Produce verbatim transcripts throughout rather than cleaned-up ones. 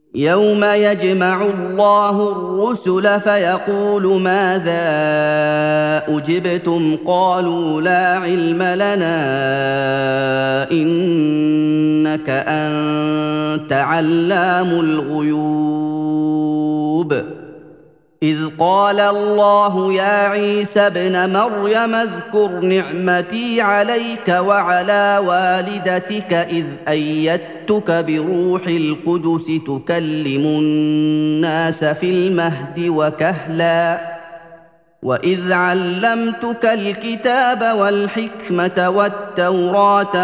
يوم يجمع الله الرسل فيقول ماذا أجبتم قالوا لا علم لنا إنك أنت علام الغيوب إذ قال الله يا عيسى ابن مريم اذكر نعمتي عليك وعلى والدتك إذ أيدتك بروح القدس تكلم الناس في المهد وكهلا وإذ علمتك الكتاب والحكمة والتوراة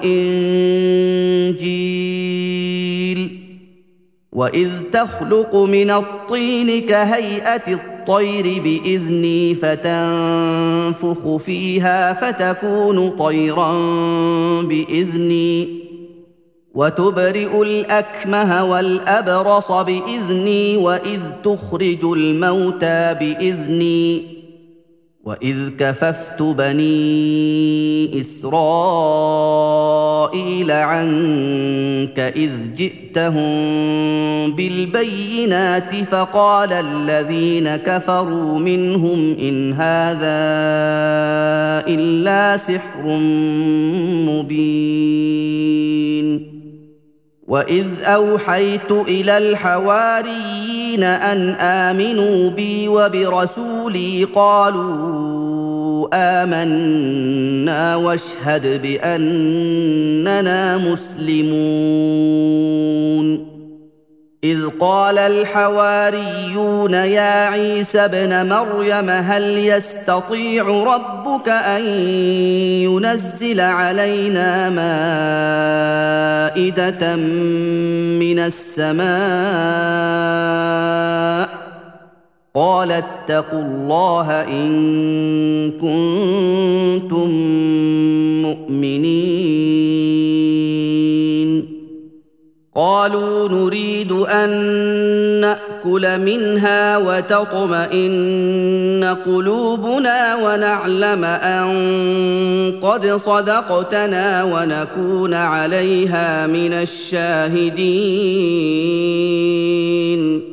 والإنجيل وإذ تخلق من الطين كهيئة الطير بإذني فتنفخ فيها فتكون طيرا بإذني وتبرئ الأكمه والأبرص بإذني وإذ تخرج الموتى بإذني وإذ كففت بني إسرائيل عنك إذ جئتهم بالبينات فقال الذين كفروا منهم إن هذا إلا سحر مبين وإذ أوحيت إلى الحواريين أن آمنوا بي وبرسولي قالوا آمنا واشهد بأننا مسلمون إذ قال الحواريون يا عيسى ابن مريم هل يستطيع ربك أن ينزل علينا مائدة من السماء قال اتقوا الله إن كنتم مؤمنين قالوا نريد أن نأكل منها وتطمئن قلوبنا ونعلم أن قد صدقتنا ونكون عليها من الشاهدين